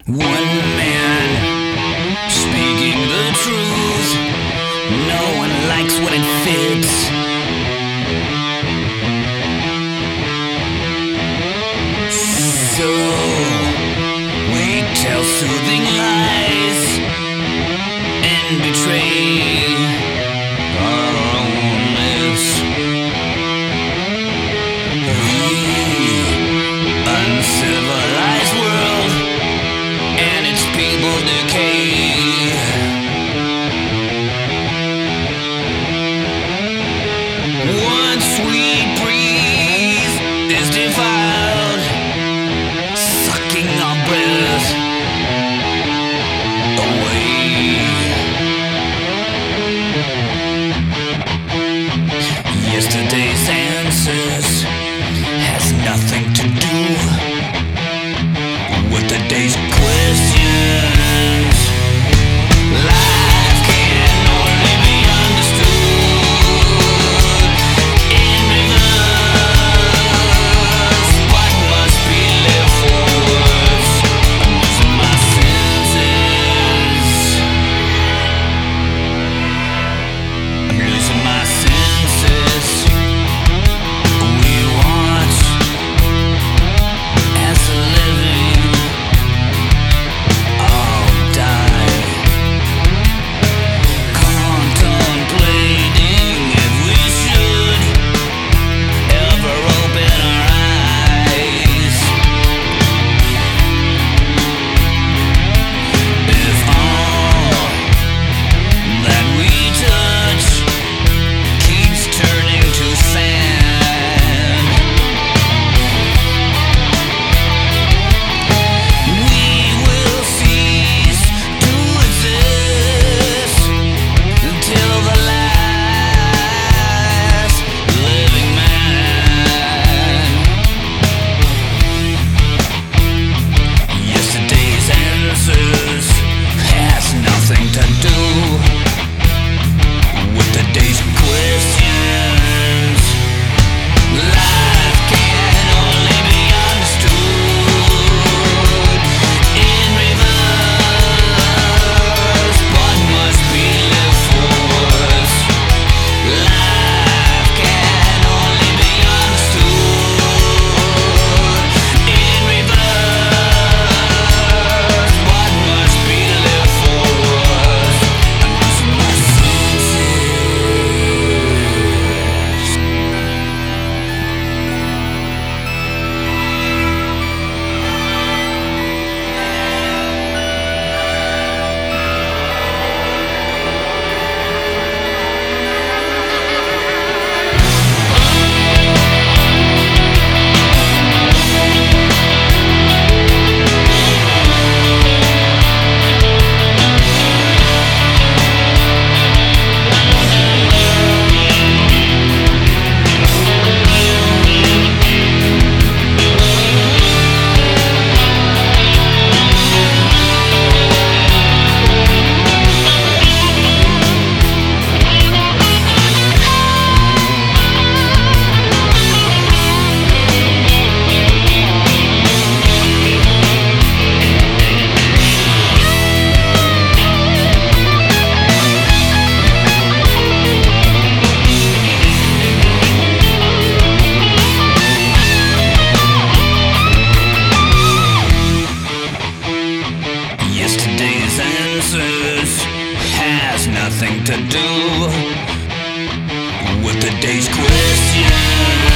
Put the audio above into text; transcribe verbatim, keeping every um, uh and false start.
One man speaking the truth. No one likes when it fits. So we tell soothing lies and betray our own lives. The uncivilized world and its people decay. One sweet breeze is defiled, sucking our breath away. Yesterday's answers has nothing to do with today's questions. Life can only be understood in reverse. What must be lived forwards? I'm losing my senses. I'm losing my senses. We watch as the living all die, contemplating if we should ever open our eyes. If all that we touch keeps turning to sand, we will cease to exist until the last living man. Yesterday's answers has nothing to do with today's questions. Life can only be understood in reverse. What must be lived forwards? Life can only be understood in reverse. What must be lived forwards? I'm losing my senses. Yesterday's answers has nothing to do with today's questions.